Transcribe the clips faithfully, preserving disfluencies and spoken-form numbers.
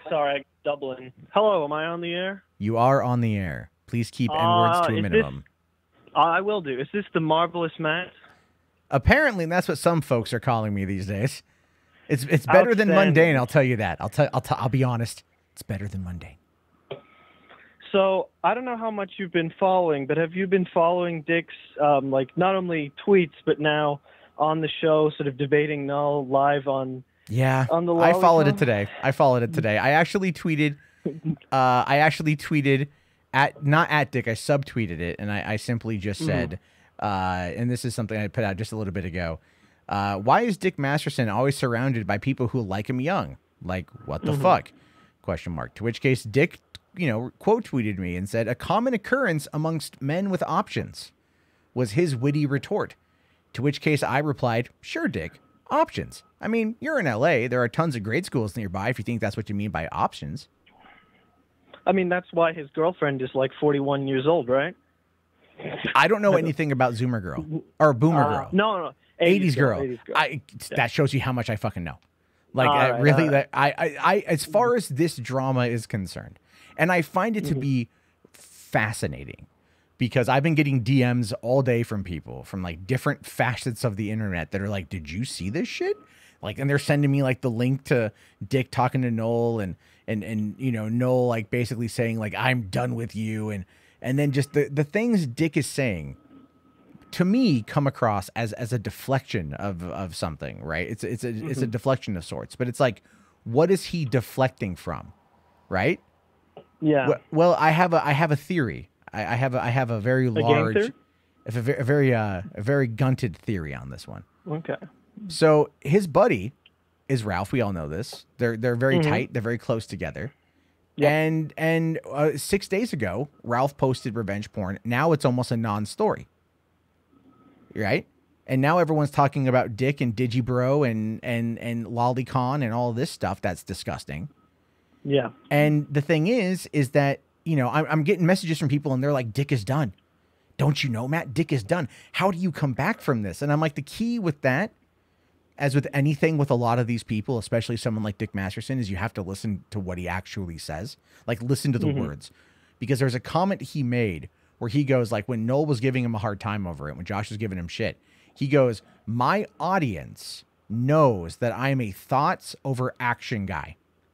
sorry, Dublin. Hello, am I on the air? You are on the air. Please keep Uh, N-words to a is minimum. This, uh, I will do. Is this the Marvelous Matt? Apparently, that's what some folks are calling me these days. It's it's better than mundane, I'll tell you that. I'll tell I'll, t- I'll be honest. It's better than mundane. So, I don't know how much you've been following, but have you been following Dick's, um, like, not only tweets, but now on the show, sort of debating Null live on Yeah, on the I followed Lolicon? it today. I followed it today. I actually tweeted, uh, I actually tweeted at, not at Dick, I subtweeted it, and I, I simply just said, mm. uh, and this is something I put out just a little bit ago, uh, why is Dick Masterson always surrounded by people who like him young? Like, what the mm-hmm. fuck? Question mark. To which case, Dick, you know, quote tweeted me and said, a common occurrence amongst men with options was his witty retort. To which case I replied, sure, Dick, options. I mean, you're in L A. There are tons of grade schools nearby if you think that's what you mean by options. I mean, that's why his girlfriend is like forty-one years old, right? I don't know anything about Zoomer Girl or Boomer uh, Girl. No, no. eighties girl. eighties girl. I, yeah. That shows you how much I fucking know. Like, all uh, right, really, all that I, I, I, as far as this drama is concerned, and I find it to mm-hmm. be fascinating because I've been getting D Ms all day from people from like different facets of the internet that are like, did you see this shit? Like, and they're sending me like the link to Dick talking to Noel and, and, and, you know, Noel like basically saying like, I'm done with you. And, and then just the, the things Dick is saying to me come across as, as a deflection of, of something, right? It's, it's a, mm-hmm. it's a deflection of sorts, but it's like, what is he deflecting from? Right? Yeah. Well, well I have a, I have a theory. I, I have a, I have a very a large, a, a, a very, uh, a very gunted theory on this one. Okay. So his buddy is Ralph. We all know this. They're they're very mm-hmm. tight. They're very close together. Yep. And and uh, six days ago, Ralph posted revenge porn. Now it's almost a non-story, right? And now everyone's talking about Dick and Digibro and and and Lolicon and all this stuff. That's disgusting. Yeah. And the thing is, is that you know I'm, I'm getting messages from people and they're like, Dick is done. Don't you know, Matt? Dick is done. How do you come back from this? And I'm like, the key with that, as with anything with a lot of these people, especially someone like Dick Masterson, is you have to listen to what he actually says. Like, listen to the mm-hmm. words. Because there's a comment he made where he goes, like, when Noel was giving him a hard time over it, when Josh was giving him shit, he goes, my audience knows that I am a thoughts over action guy.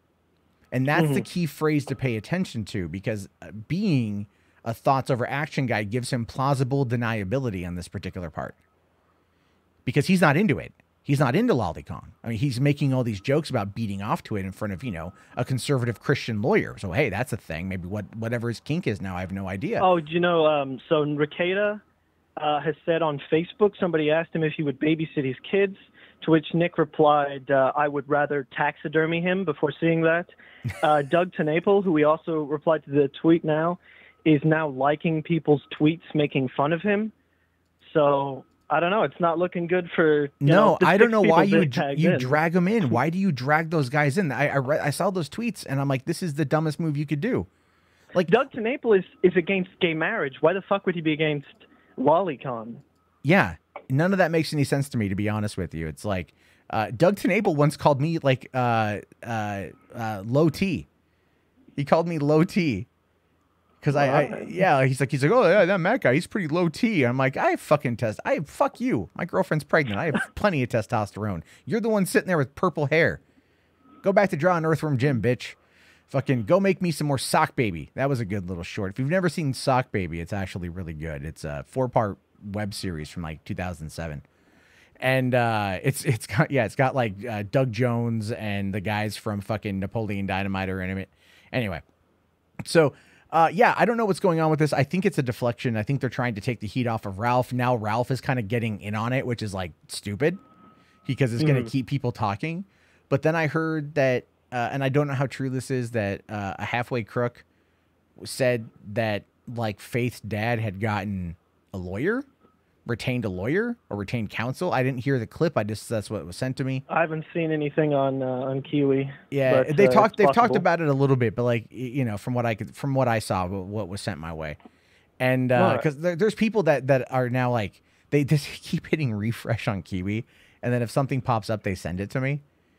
And that's mm-hmm. the key phrase to pay attention to, because being a thoughts over action guy gives him plausible deniability on this particular part. Because he's not into it. He's not into Lolicon. I mean, he's making all these jokes about beating off to it in front of, you know, a conservative Christian lawyer. So, hey, that's a thing. Maybe what whatever his kink is now, I have no idea. Oh, do you know, um, so Ricada uh, has said on Facebook, somebody asked him if he would babysit his kids, to which Nick replied, uh, I would rather taxidermy him before seeing that. Uh, Doug TenNapel, who we also replied to the tweet now, is now liking people's tweets making fun of him. So I don't know. It's not looking good for. You no, know, I don't know why you you in. drag them in. Why do you drag those guys in? I I, read, I saw those tweets and I'm like, this is the dumbest move you could do. Like Doug TenNapel is is against gay marriage. Why the fuck would he be against Lolicon? Yeah, none of that makes any sense to me, to be honest with you. It's like uh, Doug TenNapel once called me like uh, uh, uh, low T. He called me low T. Because I, I, yeah, he's like, he's like, oh, yeah, that Matt guy, he's pretty low T. I'm like, I fucking test. I, fuck you. My girlfriend's pregnant. I have plenty of testosterone. You're the one sitting there with purple hair. Go back to drawing Earthworm Jim, bitch. Fucking go make me some more Sock Baby. That was a good little short. If you've never seen Sock Baby, it's actually really good. It's a four-part web series from like two thousand seven. And uh, it's it's got, yeah, it's got like uh, Doug Jones and the guys from fucking Napoleon Dynamite are in it. Anyway, so... Uh, yeah, I don't know what's going on with this. I think it's a deflection. I think they're trying to take the heat off of Ralph. Now Ralph is kind of getting in on it, which is like stupid because it's mm. going to keep people talking. But then I heard that, uh, and I don't know how true this is, that uh, a halfway crook said that like Faith's dad had gotten a lawyer, retained a lawyer or retained counsel. I didn't hear the clip. I just, that's what was sent to me. I haven't seen anything on, uh, on Kiwi. Yeah. But, they uh, talked, they've possible. talked about it a little bit, but like, you know, from what I could, from what I saw, what was sent my way. And, uh, cause there, there's people that, that are now like, they just keep hitting refresh on Kiwi. And then if something pops up, they send it to me.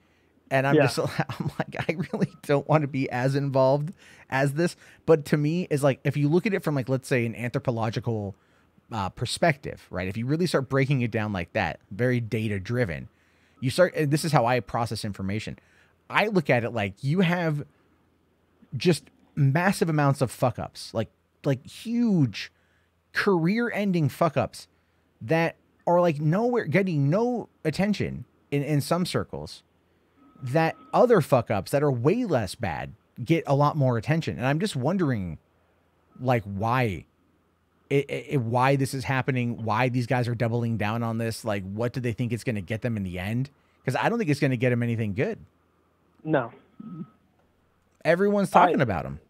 And I'm Yeah. just, I'm like, I really don't want to be as involved as this. But to me, is like, if you look at it from like, let's say an anthropological uh, perspective, right? If you really start breaking it down like that, very data driven, you start, and this is how I process information. I look at it like you have just massive amounts of fuck ups, like, like huge career ending fuck ups that are like nowhere getting no attention in, in some circles, that other fuck ups that are way less bad get a lot more attention. And I'm just wondering like why it, it, why this is happening, why these guys are doubling down on this. Like, what do they think it's going to get them in the end? Because I don't think it's going to get them anything good. No. Everyone's talking I, about him.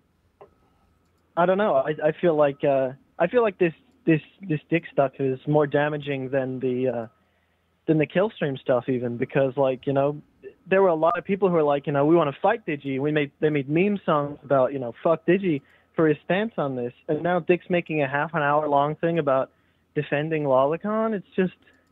I don't know. I, I feel like uh, I feel like this this this dick stuff is more damaging than the uh, than the Killstream stuff, even, because like, you know, there were a lot of people who were like, you know, we want to fight Digi. We made they made meme songs about, you know, fuck Digi for his stance on this, and now Dick's making a half an hour long thing about defending Lolicon. It's just.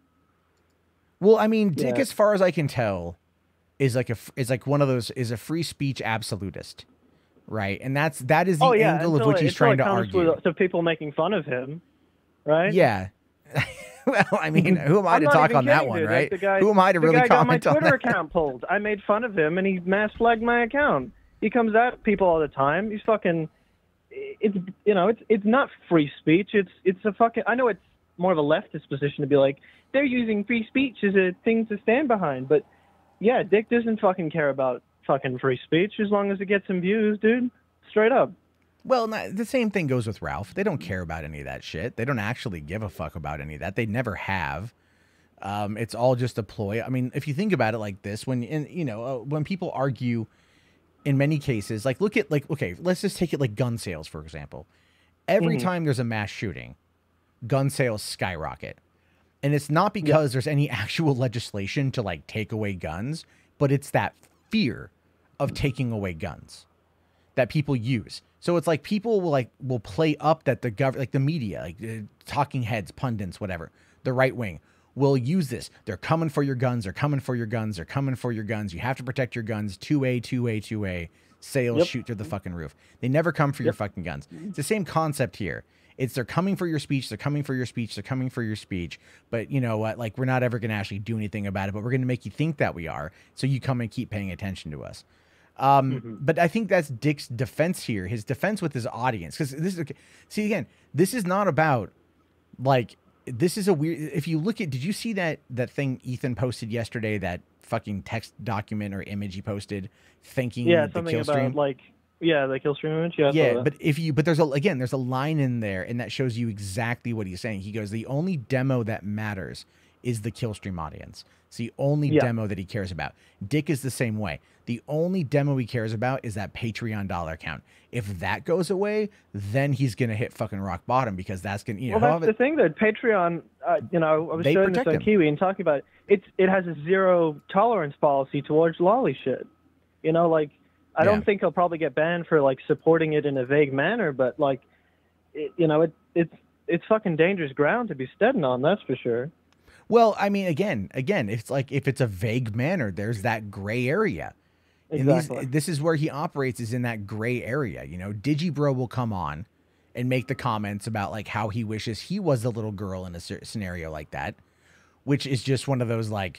Well, I mean, Dick, yeah. as far as I can tell, is like a is like one of those is a free speech absolutist, right? And that's that is the oh, yeah, angle of until which it, he's trying to it comes argue. With, to people making fun of him, right? Yeah. Well, I mean, who am I I'm to not talk even on that kidding, one, dude. right? Like the guy, who am I to the really guy comment got my Twitter on that? account pulled. I made fun of him, and he mass flagged my account. He comes at people all the time. He's fucking. It's you know, it's it's not free speech. It's it's a fucking. I know it's more of a leftist position to be like they're using free speech as a thing to stand behind, but yeah, Dick doesn't fucking care about fucking free speech as long as it gets some views, dude. Straight up. Well, not, the same thing goes with Ralph. They don't care about any of that shit. They don't actually give a fuck about any of that. They never have. Um, it's all just a ploy. I mean, if you think about it like this, when in, you know uh, when people argue, in many cases, like look at like okay, let's just take it like gun sales for example. Every Mm-hmm. time there's a mass shooting, gun sales skyrocket, and it's not because yep. there's any actual legislation to like take away guns, but it's that fear of taking away guns that people use. So it's like people will like will play up that the government, like the media, like uh, talking heads, pundits, whatever, the right wing will use this. They're coming for your guns. They're coming for your guns. They're coming for your guns. You have to protect your guns. two A, two A, two A. Sales yep. shoot through the fucking roof. They never come for yep. your fucking guns. It's the same concept here. It's they're coming for your speech. They're coming for your speech. They're coming for your speech. But you know what? Like we're not ever going to actually do anything about it. But we're going to make you think that we are. So you come and keep paying attention to us. Um, mm-hmm. But I think that's Dick's defense here. His defense with his audience, because this is see again. This is not about like this is a weird. If you look at, did you see that that thing Ethan posted yesterday? That fucking text document or image he posted, thanking yeah, the something Killstream. About like yeah, the Killstream image. Yeah, yeah. But if you but there's a again there's a line in there and that shows you exactly what he's saying. He goes, the only demo that matters is the Killstream audience. It's the only yeah. demo that he cares about. Dick is the same way. The only demo he cares about is that Patreon dollar count. If that goes away, then he's gonna hit fucking rock bottom because that's gonna. You know, well, that's the thing that Patreon. Uh, you know, I was showing this on him. Kiwi and talking about it. It's it has a zero tolerance policy towards lolly shit. You know, like I yeah. don't think he'll probably get banned for like supporting it in a vague manner, but like, it, you know, it it's it's fucking dangerous ground to be steading on. That's for sure. Well, I mean, again, again, it's like if it's a vague manner, there's that gray area. Exactly. And these, this is where he operates, is in that gray area. You know, Digibro will come on and make the comments about like how he wishes he was the little girl in a scenario like that, which is just one of those like,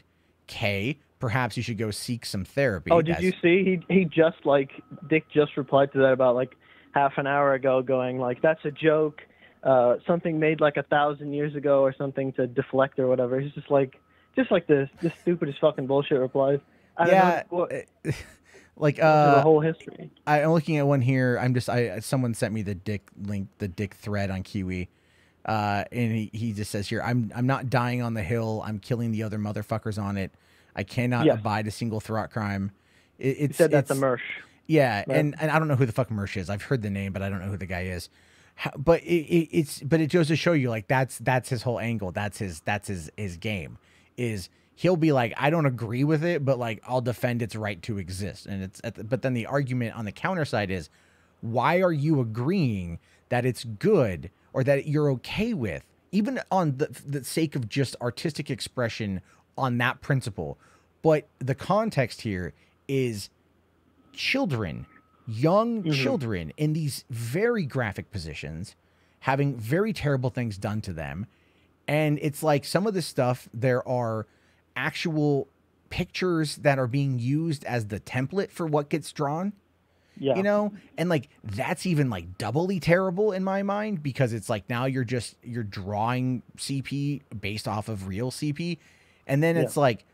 K, perhaps you should go seek some therapy. Oh, did you see? He he just like Dick just replied to that about like half an hour ago, going like, "That's a joke." Uh, something made like a thousand years ago or something to deflect or whatever. He's just like, just like the the stupidest fucking bullshit replies. I yeah, don't know what, like uh, the whole history. I'm looking at one here. I'm just I someone sent me the Dick link, the Dick thread on Kiwi, uh, and he, he just says here, I'm I'm not dying on the hill. I'm killing the other motherfuckers on it. I cannot yes. abide a single thought crime. It, it's, he said that's it's, a Mersh. Yeah, right? and and I don't know who the fuck Mersh is. I've heard the name, but I don't know who the guy is. How, but it, it, it's but it goes to show you like that's that's his whole angle. That's his that's his his game. Is he'll be like, I don't agree with it, but like I'll defend its right to exist. And it's at the, but then the argument on the counter side is, why are you agreeing that it's good or that you're okay with, even on the, the sake of just artistic expression on that principle? But the context here is children, young Mm-hmm. children in these very graphic positions having very terrible things done to them. And it's like some of this stuff, there are actual pictures that are being used as the template for what gets drawn. Yeah. You know, and like that's even like doubly terrible in my mind, because it's like now you're just you're drawing C P based off of real C P, and then it's Yeah. like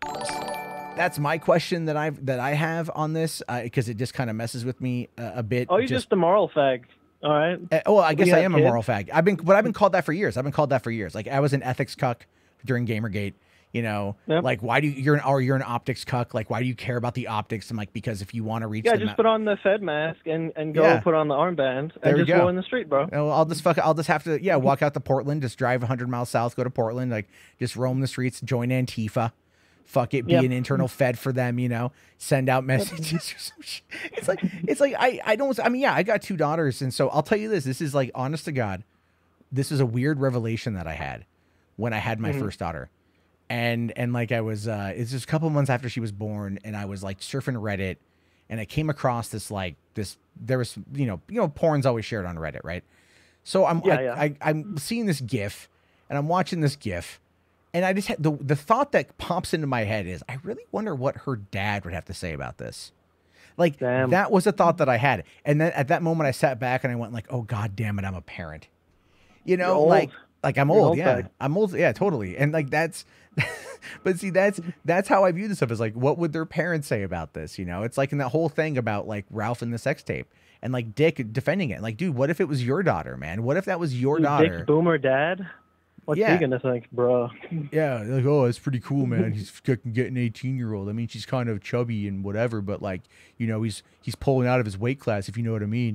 that's my question that I've that I have on this, because it just kind of messes with me uh, a bit. Oh, you're just, a moral fag. All right. Uh, oh, I guess We I have am kids. a moral fag. I've been, but I've been called that for years. I've been called that for years. Like I was an ethics cuck during Gamergate. You know, Yep. like why do you, you're an or you're an optics cuck? Like why do you care about the optics? I'm like, because if you want to reach, Yeah, the just ma- put on the Fed mask and, and go Yeah. put on the armband There and we just go. go in the street, bro. Oh, I'll just fuck. I'll just have to, yeah, walk out to Portland, just drive one hundred miles south, go to Portland, like just roam the streets, join Antifa, fuck it, be Yeah. an internal Fed for them, you know, send out messages or some shit. It's like, it's like I, I don't. I mean, yeah, I got two daughters, and so I'll tell you this. This is like, honest to God, this is a weird revelation that I had when I had my Mhm. first daughter, and and like I was, uh, it's just a couple months after she was born, and I was like surfing Reddit, and I came across this like this. There was, you know, you know, porn's always shared on Reddit, right? So I'm Yeah, I, yeah. I, I'm seeing this GIF, and I'm watching this GIF, and I just had the the thought that pops into my head is, I really wonder what her dad would have to say about this. Like Damn. that was a thought that I had, and then at that moment I sat back and I went like, oh god damn it, I'm a parent. You know, You're old. like like I'm You're old, old, yeah, bud. I'm old, yeah, totally, and like that's. But see, that's that's how I view this stuff. Is like, what would their parents say about this? You know, it's like in that whole thing about like Ralph and the sex tape, and like Dick defending it. Like, dude, what if it was your daughter, man? What if that was your Dude, daughter? Dick Boomer dad? What's Yeah. he gonna think, bro? Yeah, like, oh, it's pretty cool, man. He's fucking getting an eighteen year old. I mean, she's kind of chubby and whatever, but like, you know, he's he's pulling out of his weight class, if you know what I mean.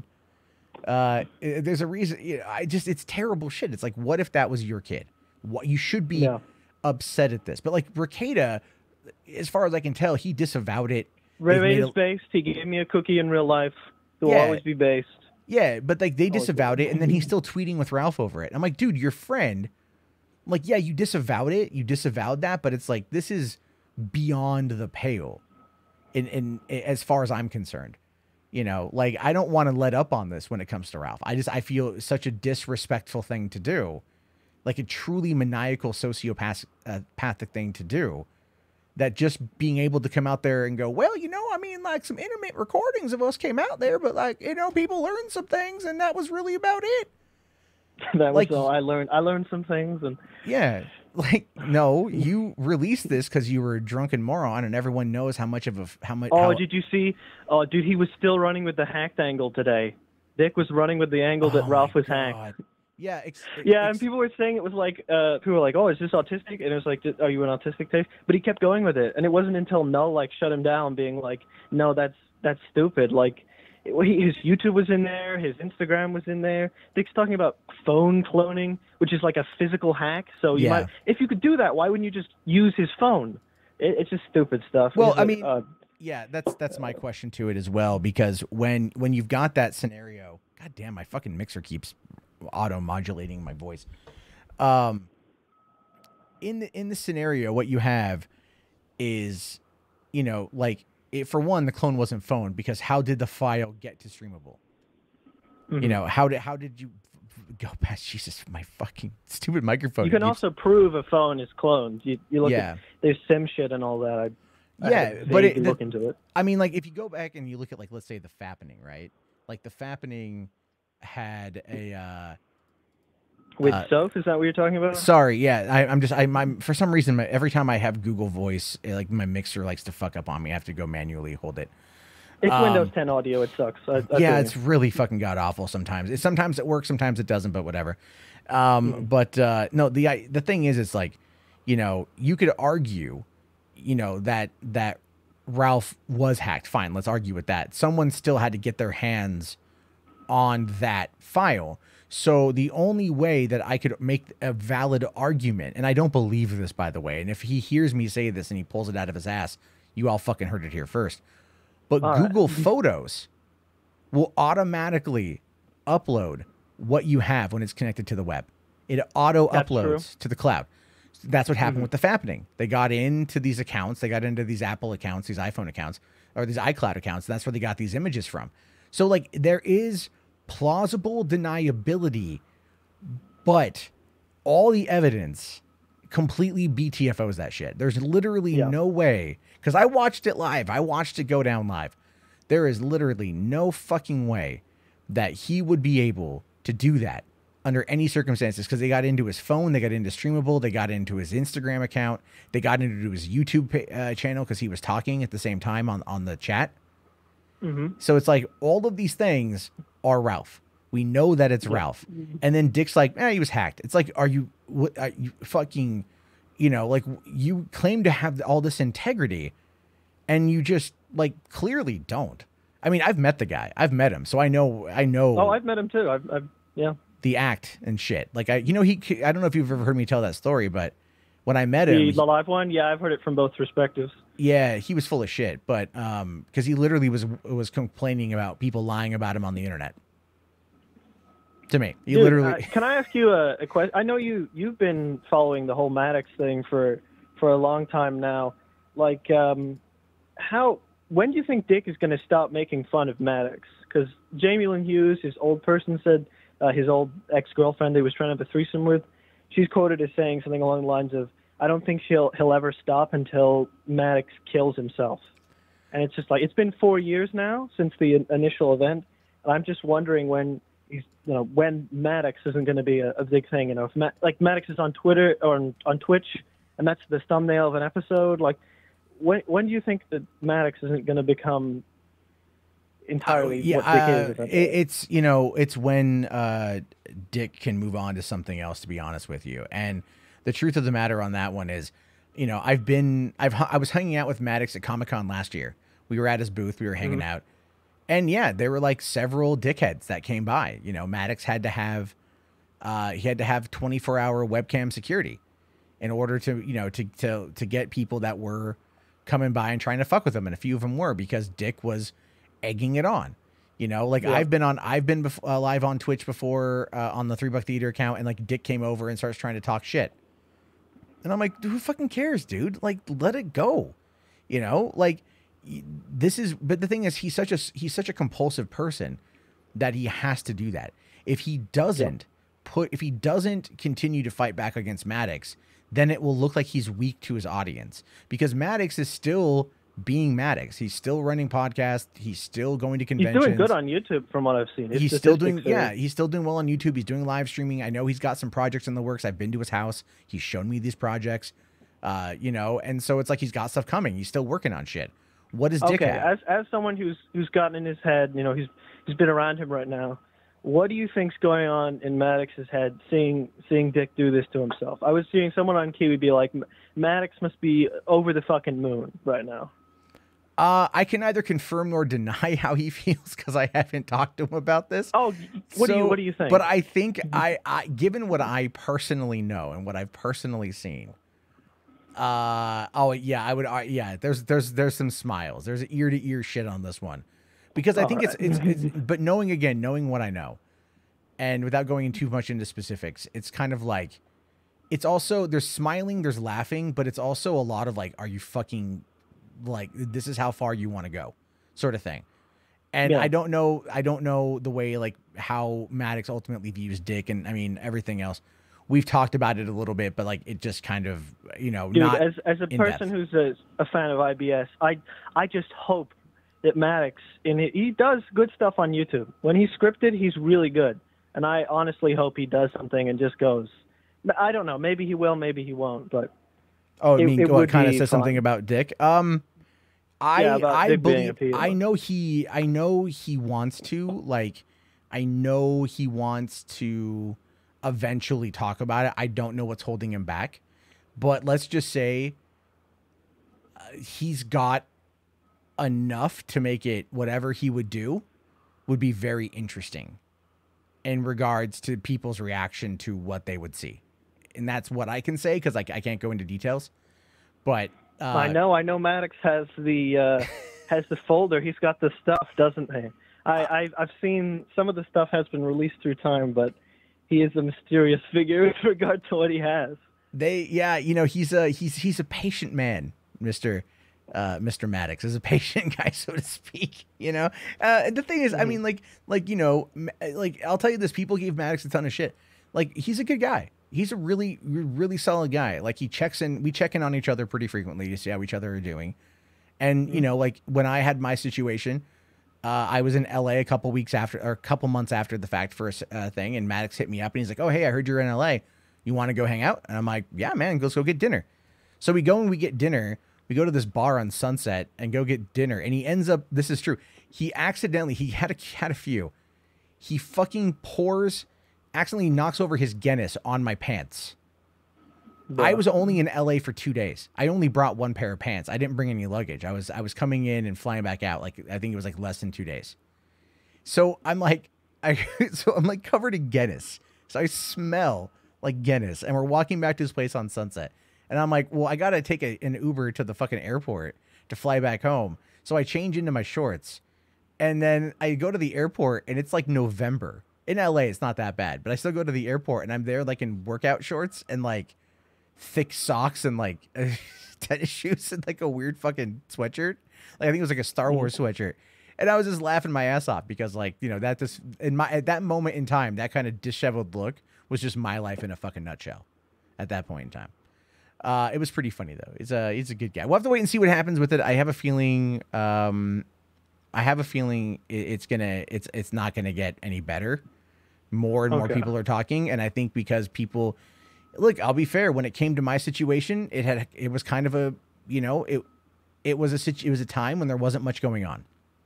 Uh, eh, there's a reason. You know, I just, it's terrible shit. It's like, what if that was your kid? What you should be Yeah. upset at this, but like Rekieta, as far as I can tell, he disavowed it. Ray They've Ray made is a- based. He gave me a cookie in real life. He'll Yeah. always be based. Yeah, but like they Oh, disavowed it, and then he's still tweeting with Ralph over it. I'm like, dude, your friend. I'm like, yeah, you disavowed it, you disavowed that, but it's like this is beyond the pale, in in as far as I'm concerned. You know, like I don't want to let up on this when it comes to Ralph. I just I feel it's such a disrespectful thing to do, like a truly maniacal sociopathic uh, pathic thing to do. That just being able to come out there and go, well, you know, I mean, like some intermittent recordings of us came out there, but like, you know, people learned some things, and that was really about it. That was Like- all I learned. I learned some things, and Yeah. Like, no, you released this because you were a drunken moron, and everyone knows how much of a how much. oh, how, did you see? Oh, dude, he was still running with the hacked angle today. Dick was running with the angle that Oh Ralph my was hacked. God. Yeah. Ex- Yeah, ex- and people were saying it was like, uh, people were like, "Oh, is this autistic?" And it was like, "Are you an autistic taste?" But he kept going with it, and it wasn't until Null like shut him down, being like, "No, that's that's stupid." Like, it, he, his YouTube was in there, his Instagram was in there. Dick's talking about phone cloning, which is like a physical hack. So you Yeah. might, if you could do that, why wouldn't you just use his phone? It, it's just stupid stuff. Well, He's I a- mean- uh, Yeah, that's that's my question to it as well, because when when you've got that scenario, god damn, my fucking mixer keeps auto modulating my voice. Um, in the in the scenario, what you have is, you know, like it, for one, the clone wasn't phoned, because how did the file get to streamable? You mhm. know, how did how did you f- f- go past Jesus? My fucking stupid microphone. You can keeps- also prove a phone is cloned. You, you look Yeah. at there's sim shit and all that. I, I Yeah, had to but it- vaguely the- look into it. I mean, like if you go back and you look at, like, let's say the Fappening, right? Like the Fappening had a. uh With uh, Soph, is that what you're talking about? Sorry, yeah, I, I'm just I'm, I'm for some reason my, every time I have Google Voice, eh, like my mixer likes to fuck up on me. I have to go manually hold it. It's um, Windows ten audio. It sucks. I, I yeah, feel it's you. really fucking god awful sometimes. It, sometimes it works, sometimes it doesn't, but whatever. Um, Mhm. But uh, no, the I, the thing is, it's like, you know, you could argue, you know, that that Ralph was hacked. Fine, let's argue with that. Someone still had to get their hands on that file. So the only way that I could make a valid argument, and I don't believe this, by the way, and if he hears me say this and he pulls it out of his ass, you all fucking heard it here first. But All right. Google Photos will automatically upload what you have when it's connected to the web. It auto That's uploads true. to the cloud. That's what happened Mhm. with the Fappening. They got into these accounts, they got into these Apple accounts, these iPhone accounts, or these iCloud accounts. And that's where they got these images from. So like there is plausible deniability, but all the evidence completely B T F Os that shit. There's literally Yeah. no way, because I watched it live. I watched it go down live. There is literally no fucking way that he would be able to do that under any circumstances, because they got into his phone, they got into Streamable, they got into his Instagram account, they got into his YouTube uh, channel because he was talking at the same time on, on the chat. Mm-hmm. So it's like all of these things are Ralph. We know that it's Yeah. Ralph. And then Dick's like, eh, he was hacked. It's like, are you, what, are you fucking, you know, like you claim to have all this integrity and you just like clearly don't. I mean, I've met the guy. I've met him. So I know, I know. Oh, I've met him too. I've, I've yeah. The act and shit. Like, I, you know, he, I don't know if you've ever heard me tell that story, but when I met him, The, he- the live one, yeah, I've heard it from both perspectives. yeah, he was full of shit, but, um, cause he literally was, was complaining about people lying about him on the internet. To me, he Dude, literally, uh, can I ask you a, a question? I know you you've been following the whole Maddox thing for for a long time now. Like, um, how when do you think Dick is going to stop making fun of Maddox? Because Jamie Lynn Hughes, his old person, said uh, his old ex girlfriend he was trying to have a threesome with. She's quoted as saying something along the lines of, "I don't think he'll he'll ever stop until Maddox kills himself." And it's just like it's been four years now since the in- initial event, and I'm just wondering when. He's, you know, when Maddox isn't going to be a, a big thing, you know, if Ma- like Maddox is on Twitter or on, on Twitch, and that's the thumbnail of an episode. Like, when when do you think that Maddox isn't going to become entirely Uh, yeah, what Dick uh, is? eventually? it, it's you know, it's when uh, Dick can move on to something else. To be honest with you, and the truth of the matter on that one is, you know, I've been, I've, hu- I was hanging out with Maddox at Comic-Con last year. We were at his booth. We were hanging Mhm. out. And yeah, there were like several dickheads that came by. You know, Maddox had to have, uh, he had to have twenty-four hour webcam security in order to, you know, to, to, to get people that were coming by and trying to fuck with him. And a few of them were because Dick was egging it on, you know, like Yeah. I've been on, I've been bef- uh, live on Twitch before uh, on the Three Buck Theater account. And like Dick came over and starts trying to talk shit. And I'm like, who fucking cares, dude? Like, let it go. You know, like, this is, but the thing is, he's such a he's such a compulsive person that he has to do that. If he doesn't put, if he doesn't continue to fight back against Maddox, then it will look like he's weak to his audience, because Maddox is still being Maddox. He's still running podcasts. He's still going to He's conventions. doing good on YouTube from what I've seen. His He's still doing, statistics are- yeah, he's still doing well on YouTube. He's doing live streaming. I know he's got some projects in the works. I've been to his house. He's shown me these projects, uh, you know, and so it's like he's got stuff coming. He's still working on shit. What does Dick Okay, have? as as someone who's who's gotten in his head, you know, he's he's been around him right now. What do you think's going on in Maddox's head, seeing seeing Dick do this to himself? I was seeing someone on Kiwi be like, Maddox must be over the fucking moon right now. Uh, I can neither confirm nor deny how he feels because I haven't talked to him about this. Oh, what do you So- what do you think? But I think I, I, given what I personally know and what I've personally seen, uh, oh yeah, I would, uh, yeah. There's there's there's some smiles. There's ear to ear shit on this one, because I think it's, it's it's. But knowing again, knowing what I know, and without going too much into specifics, it's kind of like, it's also there's smiling, there's laughing, but it's also a lot of like, are you fucking, like, this is how far you want to go, sort of thing. And Yeah. I don't know, I don't know the way, like, how Maddox ultimately views Dick, and I mean everything else. We've talked about it a little bit, but like it just kind of, you know, Dude, not as as a in person depth. who's a, a fan of I B S, I I just hope that Maddox, in it, he does good stuff on YouTube. When he's scripted, he's really good, and I honestly hope he does something and just goes. I don't know. Maybe he will. Maybe he won't. But Oh, I it- mean, it what would kind of be says something fun. about Dick? Um, I Yeah, about I Dick being a believe pedo. I know he I know he wants to, like, I know he wants to eventually talk about it. I don't know what's holding him back, but let's just say uh, he's got enough to make it whatever he would do would be very interesting in regards to people's reaction to what they would see. And that's what I can say, because like I can't go into details. But uh, I know, I know. Maddox has the uh, has the folder. He's got the stuff, doesn't he? I, I I've seen some of the stuff has been released through time, but he is a mysterious figure with regard to what he has. they, yeah, you know, he's a he's he's a patient man, Mister uh, Mister Maddox is a patient guy, so to speak. You know, uh, the thing is, mm-hmm. I mean, like, like you know, like I'll tell you this: people gave Maddox a ton of shit. Like, he's a good guy. He's a really, really solid guy. Like, he checks in. We check in on each other pretty frequently to see how each other are doing. And mm-hmm. you know, like when I had my situation, uh, I was in L A a couple weeks after, or a couple months after the fact for a uh, thing, and Maddox hit me up and he's like, "Oh, hey, I heard you're in L A. You want to go hang out?" And I'm like, "Yeah, man, let's go get dinner." So we go and we get dinner. We go to this bar on Sunset and go get dinner. And he ends up, this is true, he accidentally, he had a, had a few. He fucking pours, accidentally knocks over his Guinness on my pants. Bruh. I was only in L A for two days. I only brought one pair of pants. I didn't bring any luggage. I was I was coming in and flying back out. Like, I think it was like less than two days. So I'm like, I so I'm like covered in Guinness. So I smell like Guinness. And we're walking back to his place on Sunset. And I'm like, well, I got to take a, an Uber to the fucking airport to fly back home. So I change into my shorts. And then I go to the airport and it's like November. In L A, it's not that bad. But I still go to the airport and I'm there like in workout shorts and like thick socks and like tennis shoes and like a weird fucking sweatshirt. Like I think it was like a Star Wars sweatshirt. And I was just laughing my ass off because like, you know, that just in my at that moment in time, that kind of disheveled look was just my life in a fucking nutshell at that point in time. Uh, it was pretty funny though. He's a he's a good guy. We'll have to wait and see what happens with it. I have a feeling um I have a feeling it, it's gonna it's it's not gonna get any better. More and more okay. people are talking, and I think because people look, I'll be fair, when it came to my situation, it had it was kind of a, you know, it it was a it was a time when there wasn't much going on.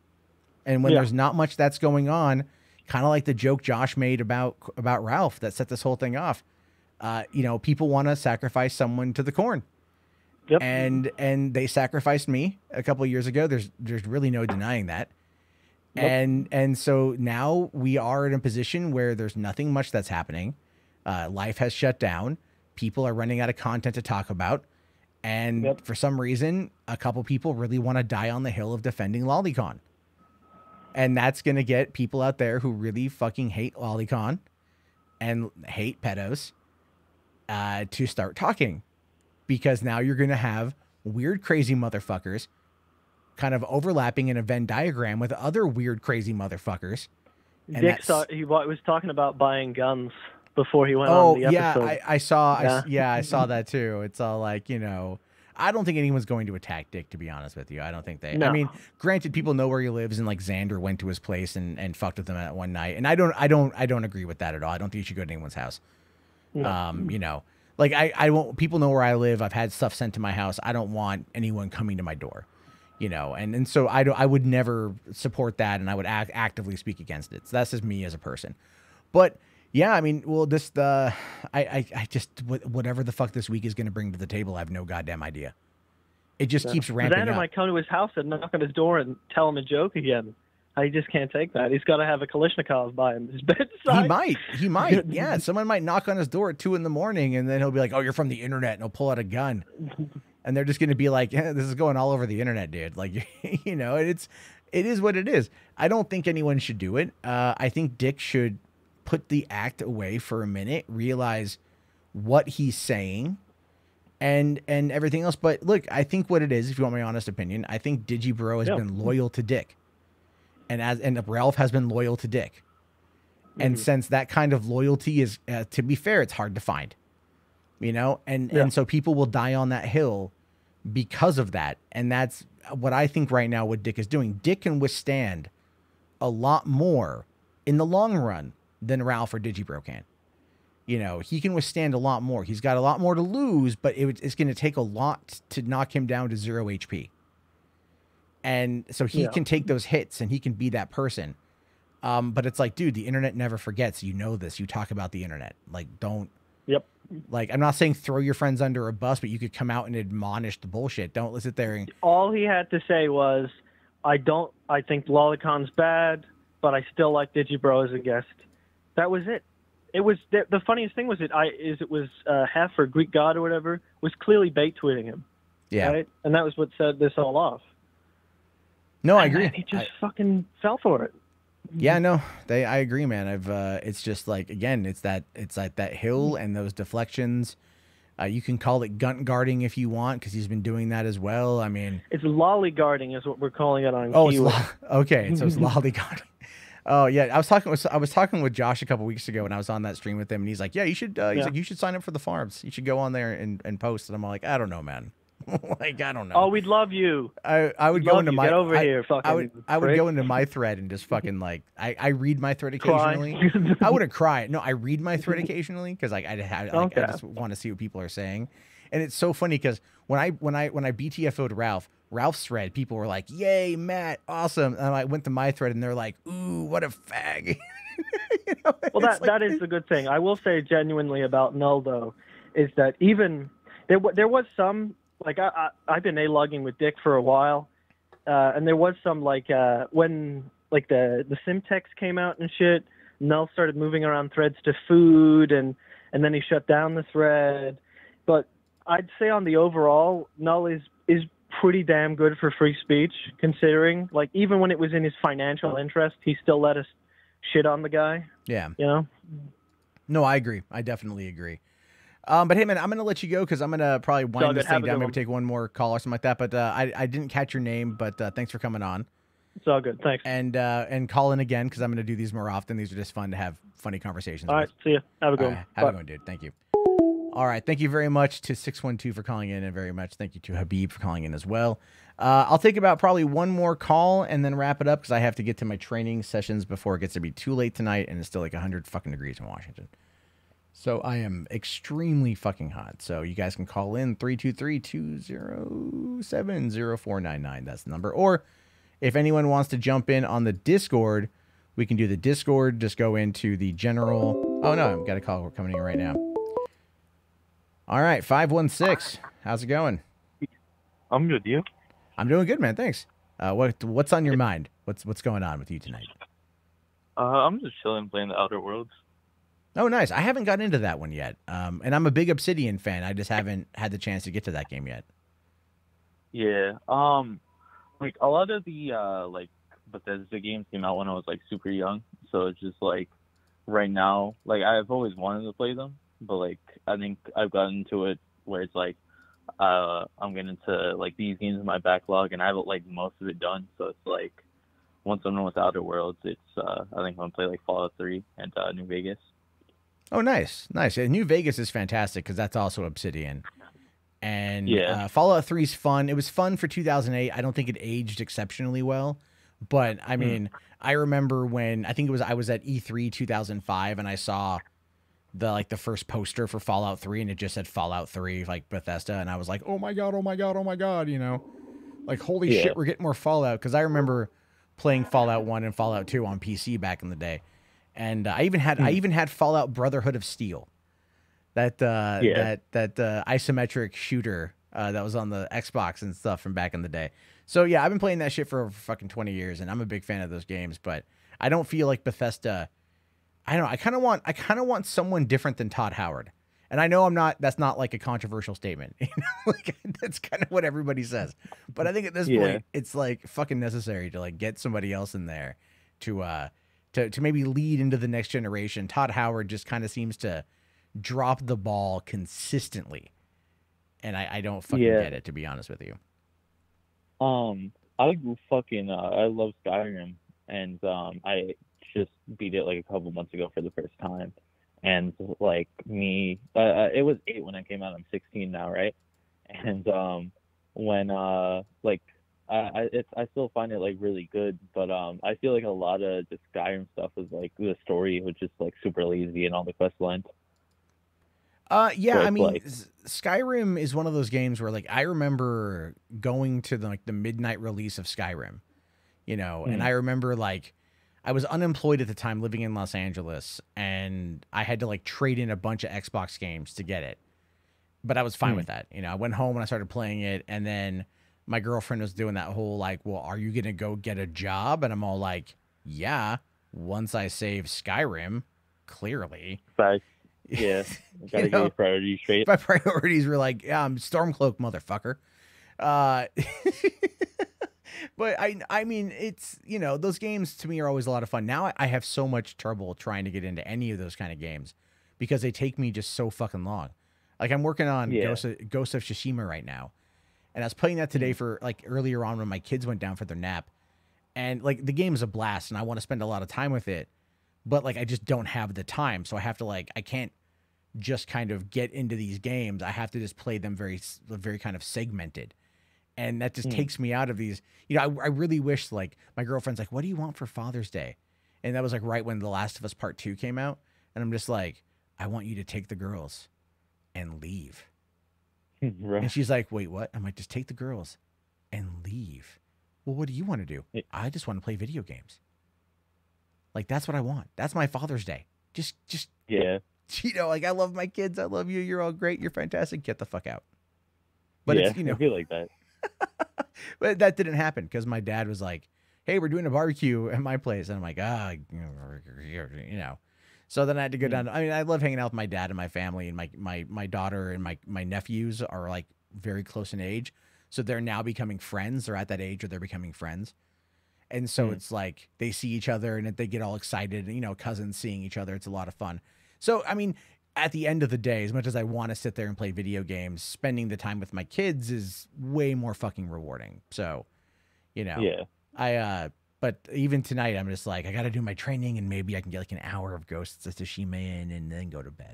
And when yeah. there's not much that's going on, kind of like the joke Josh made about about Ralph that set this whole thing off. Uh, you know, people want to sacrifice someone to the corn. Yep. And and they sacrificed me a couple of years ago. There's there's really no denying that. Yep. And and so now we are in a position where there's nothing much that's happening. Uh, life has shut down. People are running out of content to talk about. And yep. for some reason, a couple people really want to die on the hill of defending Lolicon. And that's going to get people out there who really fucking hate Lolicon and hate pedos uh, to start talking. Because now you're going to have weird, crazy motherfuckers kind of overlapping in a Venn diagram with other weird, crazy motherfuckers. And Dick saw, he was talking about buying guns before he went oh, on the episode. Oh, yeah, I, I saw, yeah. I, yeah, I saw that too. It's all like, you know, I don't think anyone's going to attack Dick, to be honest with you. I don't think they, no. I mean, granted, people know where he lives, and like Xander went to his place and, and fucked with him at one night. And I don't, I don't, I don't agree with that at all. I don't think you should go to anyone's house. No. Um, you know, like I, I won't, people know where I live. I've had stuff sent to my house. I don't want anyone coming to my door, you know? And, and so I don't, I would never support that. And I would act, actively speak against it. So that's just me as a person. But yeah, I mean, well, this, the, I, I, I just, whatever the fuck this week is going to bring to the table, I have no goddamn idea. It just yeah. keeps ramping Xander up. might come to his house and knock on his door and tell him a joke again. I just can't take that. He's got to have a Kalashnikov by him. His bedside. He might. He might. Yeah. Someone might knock on his door at two in the morning, and then he'll be like, "Oh, you're from the internet," and he'll pull out a gun, and they're just going to be like, yeah, "This is going all over the internet, dude." Like, you know, it's it is what it is. I don't think anyone should do it. Uh, I think Dick should put the act away for a minute, realize what he's saying, and and everything else. But look, I think what it is, if you want my honest opinion, I think Digibro has yeah. been loyal to Dick. And as and Ralph has been loyal to Dick. Mm-hmm. And since that kind of loyalty is, uh, to be fair, it's hard to find, you know? And, yeah. and so people will die on that hill because of that. And that's what I think right now what Dick is doing. Dick can withstand a lot more in the long run than Ralph or Digibro can. You know, he can withstand a lot more. He's got a lot more to lose, but it, it's going to take a lot to knock him down to zero H P. And so he yeah. can take those hits and he can be that person. Um, but it's like, dude, the internet never forgets. You know this. You talk about the internet. Like, don't. Yep. Like, I'm not saying throw your friends under a bus, but you could come out and admonish the bullshit. Don't sit there and. All he had to say was, I don't, I think Lolicon's bad, but I still like Digibro as a guest. That was it. It was, the, the funniest thing was it, I, is it was uh, Hef or Greek God or whatever was clearly bait tweeting him. Yeah. Right? And that was what set this all off. No, I agree. He just I, fucking fell for it. Yeah, no, they. I agree, man. I've. Uh, it's just like again, it's that. It's like that hill and those deflections. Uh, you can call it gunt guarding if you want, because he's been doing that as well. I mean, It's lollyguarding is what we're calling it on oh, it's Kiwi. lo- okay, so it's lollyguarding. Oh yeah, I was talking with I was talking with Josh a couple weeks ago when I was on that stream with him, and he's like, "Yeah, you should." Uh, he's Yeah. like, "You should sign up for the farms. You should go on there and, and post." And I'm like, "I don't know, man. Like, I don't know." Oh, we'd love you. I I would We'd go love into you. my Get over I, here, fucking I would I would prick. go into my thread and just fucking like I, I read my thread Cry. occasionally. I wouldn't cry. No, I read my thread occasionally because like I had like, I Okay. just want to see what people are saying, and it's so funny because when I when I when I B T F O'd Ralph, Ralph's thread, people were like, "Yay, Matt, awesome!" And I went to my thread and they're like, "Ooh, what a fag." You know, Well, that it's like- that is the good thing. I will say genuinely about Null though, is that even there wa- there was some like I, I I've been a-logging with Dick for a while, uh, and there was some like uh, when like the the Simtex came out and shit. Null started moving around threads to food, and and then he shut down the thread. But I'd say on the overall, Null is is pretty damn good for free speech, considering like even when it was in his financial interest, he still let us shit on the guy. yeah. You know. No, I agree. I definitely agree. Um, but hey, man, I'm gonna let you go because I'm gonna probably wind all this good. Have thing a down. good Maybe one. take one more call or something like that. But uh, I I didn't catch your name, but uh, thanks for coming on It's all good. Thanks. and uh, and call in again because I'm gonna do these more often. These are just fun to have funny conversations. All with. right. See ya. Have a good All one. right, have a Bye. good one, dude. Thank you. All right, thank you very much to six one two for calling in, and very much thank you to Habib for calling in as well. Uh, I'll take about probably one more call and then wrap it up because I have to get to my training sessions before it gets to be too late tonight, and it's still like one hundred fucking degrees in Washington. So I am extremely fucking hot. So you guys can call in three two three, two zero seven, zero four nine nine. That's the number. Or if anyone wants to jump in on the Discord, we can do the Discord. Just go into the general. Oh, no, I've got a call. We're coming in right now. All right, five one six. How's it going? I'm good. You? I'm doing good, man. Thanks. Uh, what What's on your mind? What's What's going on with you tonight? Uh, I'm just chilling, playing the Outer Worlds. Oh, nice. I haven't got into that one yet. Um, and I'm a big Obsidian fan. I just haven't had the chance to get to that game yet. Yeah. Um, like a lot of the uh like Bethesda games came out when I was like super young, so it's just like right now, like I've always wanted to play them, but like I think I've gotten to it where it's like uh I'm getting to like these games in my backlog, and I have like most of it done. So it's like once I'm done with Outer Worlds, it's uh I think I'm gonna play like Fallout three and uh, New Vegas. Oh, nice, nice. Yeah, New Vegas is fantastic because that's also Obsidian. And Yeah. uh, Fallout three is fun. It was fun for two thousand eight. I don't think it aged exceptionally well, but I mean, I remember when I think it was I was at E three two thousand five and I saw the like the first poster for Fallout three and it just said Fallout three like Bethesda, and I was like, oh my god, oh my god, oh my god, you know, like holy Yeah. shit, we're getting more Fallout because I remember playing Fallout one and Fallout two on P C back in the day. And uh, I even had I even had Fallout Brotherhood of Steel, that uh, Yeah. that that uh, isometric shooter uh, that was on the Xbox and stuff from back in the day. So yeah, I've been playing that shit for over fucking twenty years, and I'm a big fan of those games. But I don't feel like Bethesda. I don't know. I kind of want I kind of want someone different than Todd Howard. And I know I'm not. That's not like a controversial statement. You know, like that's kind of what everybody says. But I think at this Yeah. point, it's like fucking necessary to like get somebody else in there to uh to to maybe lead into the next generation. Todd Howard just kind of seems to drop the ball consistently, and I, I don't fucking Yeah. get it, to be honest with you. Um, I fucking uh, I love Skyrim, and um, I just beat it like a couple months ago for the first time, and like me, uh, uh, it was eight when it came out. I'm sixteen now, right? And um, when uh, like I I, it's, I still find it like really good, but um, I feel like a lot of the Skyrim stuff was like the story was just like super lazy and all the quest lines. Uh, yeah, Where I it's mean, like- S- Skyrim is one of those games where, like, I remember going to the, like the midnight release of Skyrim, you know, and Mhm. I remember like I was unemployed at the time, living in Los Angeles, and I had to like trade in a bunch of Xbox games to get it, but I was fine Mm. with that. You know, I went home and I started playing it, and then my girlfriend was doing that whole like, well, are you gonna go get a job? And I'm all like, yeah, once I save Skyrim, clearly. Fact, yeah, gotta get know? your priorities straight. My priorities were like, yeah, I'm Stormcloak, motherfucker. Uh, but I, I mean, it's, you know, those games to me are always a lot of fun. Now I, I have so much trouble trying to get into any of those kind of games because they take me just so fucking long. Like I'm working on Yeah. Ghost of, Ghost of Tsushima right now, and I was playing that today Mm. for like earlier on when my kids went down for their nap, and like the game is a blast, and I want to spend a lot of time with it, but like I just don't have the time, so I have to like I can't just kind of get into these games. I have to just play them very very kind of segmented. And that just Mm. takes me out of these. You know, I, I really wish, like, my girlfriend's like, what do you want for Father's Day? And that was like right when The Last of Us Part Two came out. And I'm just like, I want you to take the girls and leave. Right. And she's like, wait, what? I'm like, just take the girls and leave. Well, what do you want to do? Yeah. I just want to play video games. Like, that's what I want. That's my Father's Day. Just, just, Yeah. you know, like, I love my kids. I love you. You're all great. You're fantastic. Get the fuck out. But yeah, it's, you know, I feel like that. but that didn't happen because my dad was like, hey, we're doing a barbecue at my place. And I'm like, ah, you know. So then I had to go Hmm. down. I mean, I love hanging out with my dad and my family, and my my my daughter and my my nephews are like very close in age. So they're now becoming friends. They're at that age where they're becoming friends. And so Hmm. it's like they see each other and they get all excited, you know, cousins seeing each other. It's a lot of fun. So, I mean, at the end of the day, as much as I want to sit there and play video games, spending the time with my kids is way more fucking rewarding. So, you know, Yeah. I, uh, but even tonight, I'm just like, I got to do my training and maybe I can get like an hour of Ghosts of Tsushima in and then go to bed.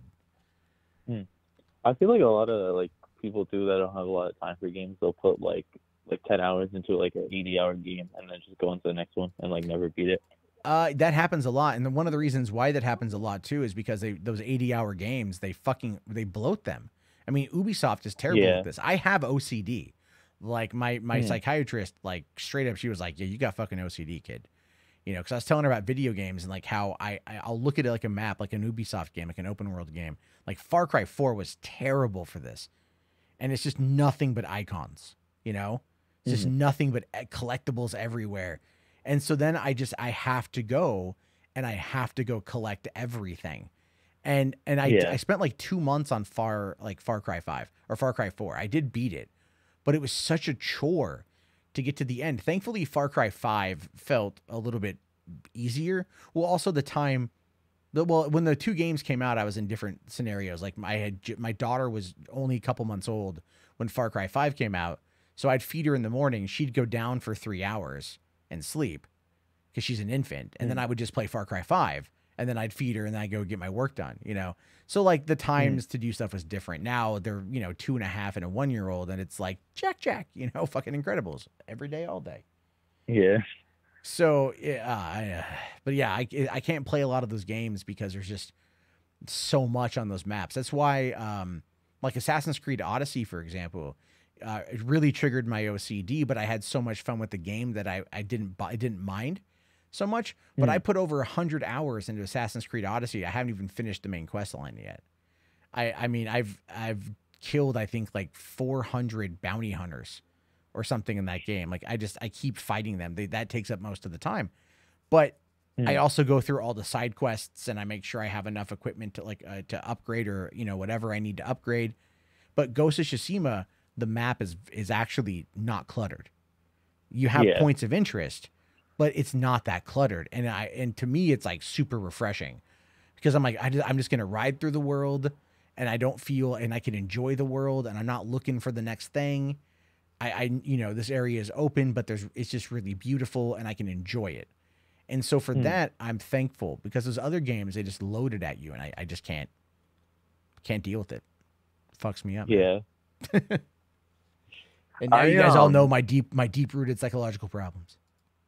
I feel like a lot of like people do that don't have a lot of time for games. They'll put like like ten hours into like an eighty hour game and then just go into the next one and like never beat it. Uh, that happens a lot, and then one of the reasons why that happens a lot too is because they those eighty hour games they fucking they bloat them. I mean, Ubisoft is terrible Yeah. at this. I have O C D. Like my my Hmm. psychiatrist, like straight up, she was like, "Yeah, you got fucking O C D, kid." You know, because I was telling her about video games and like how I, I I'll look at it like a map, like an Ubisoft game, like an open world game. Like Far Cry four was terrible for this, and it's just nothing but icons. You know, it's just nothing but e- collectibles everywhere. And so then I just I have to go and I have to go collect everything. And and I Yeah. I spent like two months on Far like Far Cry five or Far Cry four. I did beat it, but it was such a chore to get to the end. Thankfully, Far Cry five felt a little bit easier. Well, also the time the well when the two games came out, I was in different scenarios. Like I had j- my daughter was only a couple months old when Far Cry five came out, so I'd feed her in the morning. She'd go down for three hours and sleep because she's an infant, and then Mm. I would just play Far Cry five, and then I'd feed her, and then I go get my work done. You know, so like the times to do stuff was different. Now they're you know two and a half and a one year old, and it's like Jack Jack, you know, fucking Incredibles every day, all day. Yeah. So, yeah, I, uh, but yeah, I, I can't play a lot of those games because there's just so much on those maps. That's why, um, like Assassin's Creed Odyssey, for example, uh, it really triggered my O C D. But I had so much fun with the game that I, I didn't bu- I didn't mind so much. But Mm. I put over a hundred hours into Assassin's Creed Odyssey. I haven't even finished the main quest line yet. I I mean I've I've killed I think like four hundred bounty hunters or something in that game. Like I just I keep fighting them. They, that takes up most of the time. But I Mm. also go through all the side quests and I make sure I have enough equipment to like uh, to upgrade or you know whatever I need to upgrade. But Ghost of Tsushima, the map is is actually not cluttered. You have Yeah. points of interest, but it's not that cluttered. And I and to me it's like super refreshing because I'm like I just, I'm just gonna ride through the world and I don't feel and I can enjoy the world and I'm not looking for the next thing. I, I you know this area is open, but there's it's just really beautiful and I can enjoy it. And so for Hmm. that, I'm thankful because those other games they just load it at you and I, I just can't can't deal with it. Fucks me up. man. Yeah. And now I, you guys all um, know my deep my deep rooted psychological problems.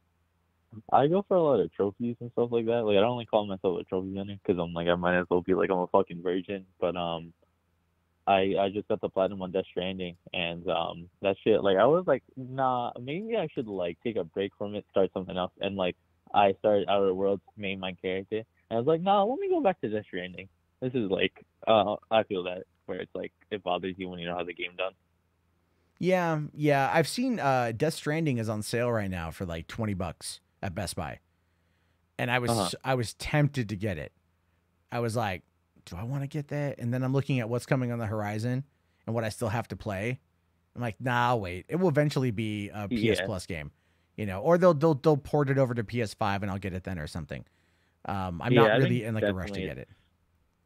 I go for a lot of trophies and stuff like that. Like I don't like call myself a trophy hunter because I'm like I might as well be like I'm a fucking virgin. But um, I I just got the platinum on Death Stranding and um that shit like I was like nah maybe I should like take a break from it, start something else. And like I started Outer Worlds, made my character, and I was like nah let me go back to Death Stranding. This is like uh I feel that where it's like it bothers you when you know how the game done. Yeah, yeah. I've seen uh Death Stranding is on sale right now for like twenty bucks at Best Buy. And I was Uh-huh. I was tempted to get it. I was like, do I want to get that? And then I'm looking at what's coming on the horizon and what I still have to play. I'm like, nah, I'll wait. It will eventually be a P S Yeah. Plus game, you know, or they'll they'll they'll port it over to P S five and I'll get it then or something. Um, I'm Yeah, not I really think in like a rush to definitely get it.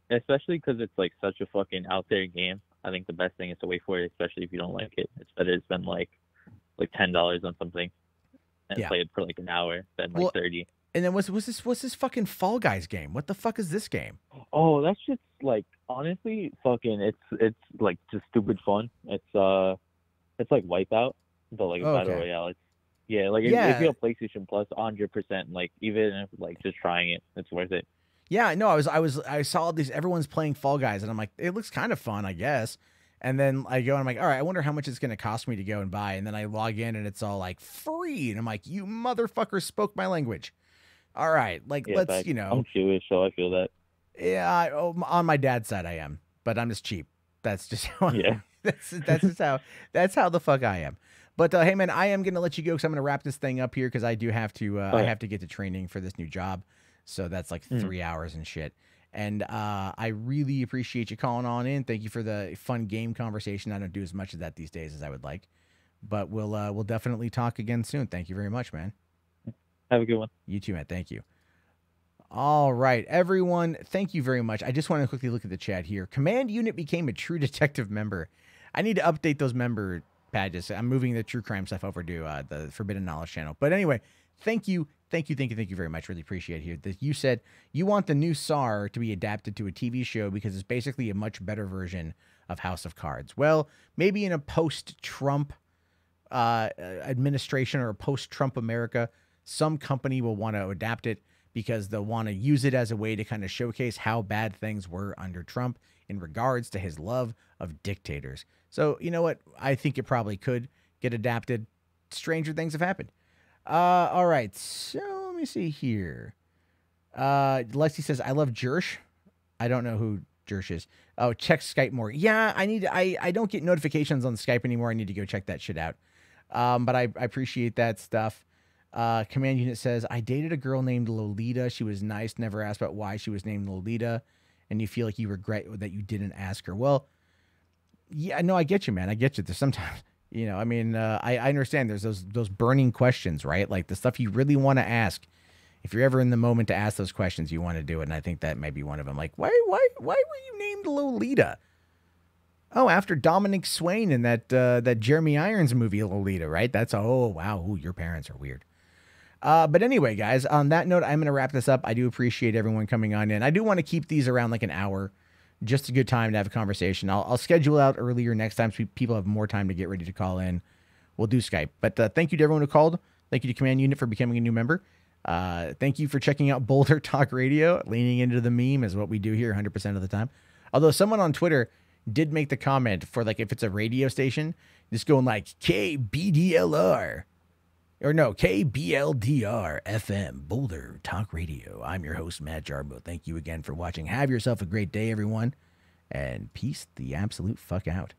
especially because it's like such a fucking out there game. I think the best thing is to wait for it, especially if you don't like it. It's better to spend like like ten dollars on something and Yeah. play it for like an hour than like Well, thirty. And then what's what's this what's this fucking Fall Guys game? What the fuck is this game? Oh, that's just like honestly, fucking, it's it's like just stupid fun. It's uh, it's like Wipeout, but like a battle Okay. royale. It's yeah, like if, Yeah. if you have PlayStation Plus, hundred percent. Like even if like just trying it, it's worth it. Yeah, no, I was I was I saw these everyone's playing Fall Guys and I'm like, it looks kind of fun, I guess. And then I go and I'm like, all right, I wonder how much it's gonna cost me to go and buy. And then I log in and it's all like free. And I'm like, you motherfuckers spoke my language. All right, like Yeah, let's, but you know, I'm Jewish, so I feel that. yeah, I, oh, on my dad's side I am, but I'm just cheap. That's just how Yeah. that's that's just how that's how the fuck I am. But uh, hey man, I am gonna let you go because I'm gonna wrap this thing up here because I do have to uh, I Okay. have to get to training for this new job, so that's like Mhm. three hours and shit. And uh, I really appreciate you calling on in. Thank you for the fun game conversation. I don't do as much of that these days as I would like, but we'll uh, we'll definitely talk again soon. Thank you very much, man. Have a good one. You too, man. Thank you. All right, everyone. Thank you very much. I just want to quickly look at the chat here. Command Unit became a True Detective member. I need to update those member badges. I'm moving the true crime stuff over to uh, the Forbidden Knowledge channel. But anyway, thank you, thank you, thank you, thank you very much. Really appreciate it here. That you said you want the new S A R to be adapted to a T V show because it's basically a much better version of House of Cards. Well, maybe in a post-Trump uh, administration or a post-Trump America, some company will want to adapt it because they'll want to use it as a way to kind of showcase how bad things were under Trump in regards to his love of dictators. So, you know what? I think it probably could get adapted. Stranger things have happened. Uh, all right. So let me see here. Uh, Lexi says, I love Jersh. I don't know who Jersh is. Oh, check Skype more. Yeah, I need, I, I don't get notifications on Skype anymore. I need to go check that shit out. Um, but I, I appreciate that stuff. Uh, Command Unit says, I dated a girl named Lolita. She was nice, never asked about why she was named Lolita. And you feel like you regret that you didn't ask her. Well, yeah, no, I get you, man. I get you. There's sometimes, you know, I mean, uh, I, I understand there's those, those burning questions, right? Like the stuff you really want to ask. If you're ever in the moment to ask those questions, you want to do it. And I think that may be one of them. Like, why, why, why were you named Lolita? Oh, after Dominic Swain in that, uh, that Jeremy Irons movie, Lolita, right? That's, oh, wow. Ooh, your parents are weird. Uh, but anyway, guys, on that note, I'm going to wrap this up. I do appreciate everyone coming on in. I do want to keep these around like an hour. Just a good time to have a conversation. I'll, I'll schedule out earlier next time so people have more time to get ready to call in. We'll do Skype. But uh, thank you to everyone who called. Thank you to Command Unit for becoming a new member. Uh, thank you for checking out Boulder Talk Radio. Leaning into the meme is what we do here one hundred percent of the time. Although someone on Twitter did make the comment for like if it's a radio station, just going like K B D L R. Or no, K B L D R F M, Boulder Talk Radio. I'm your host, Matt Jarbo. Thank you again for watching. Have yourself a great day, everyone. And peace the absolute fuck out.